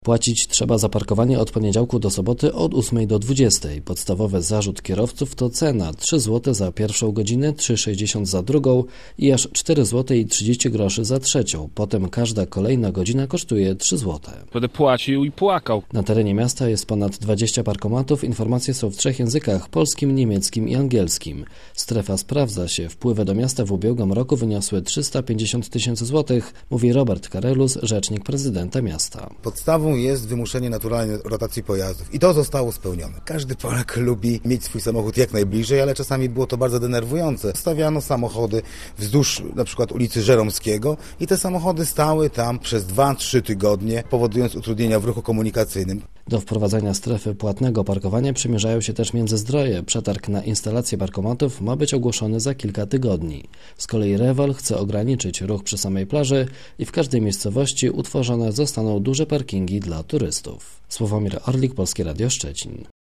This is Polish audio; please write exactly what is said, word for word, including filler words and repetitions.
Płacić trzeba za parkowanie od poniedziałku do soboty od ósmej do dwudziestej. Podstawowy zarzut kierowców to cena trzy złote za pierwszą godzinę, trzy sześćdziesiąt za drugą i aż cztery złote i trzydzieści groszy za trzecią. Potem każda kolejna godzina kosztuje trzy złote. Będę płacił i płakał. Na terenie miasta jest ponad dwadzieścia parkomatów. Informacje są w trzech językach: polskim, niemieckim i angielskim. Strefa sprawdza się. Wpływy do miasta w ubiegłym roku wyniosły trzysta pięćdziesiąt tysięcy złotych, mówi Robert Karelus, rzecznik prezydenta miasta. Podstawą jest wymuszenie naturalnej rotacji pojazdów i to zostało spełnione. Każdy Polak lubi mieć swój samochód jak najbliżej, ale czasami było to bardzo denerwujące. Stawiano samochody wzdłuż na przykład ulicy Żeromskiego i te samochody stały tam przez dwa trzy tygodnie, powodując utrudnienia w ruchu komunikacyjnym. Do wprowadzenia strefy płatnego parkowania przymierzają się też Międzyzdroje. Przetarg na instalację parkomatów ma być ogłoszony za kilka tygodni. Z kolei Rewal chce ograniczyć ruch przy samej plaży i w każdej miejscowości utworzone zostaną duże parkingi dla turystów. Sławomir Orlik, Polskie Radio Szczecin.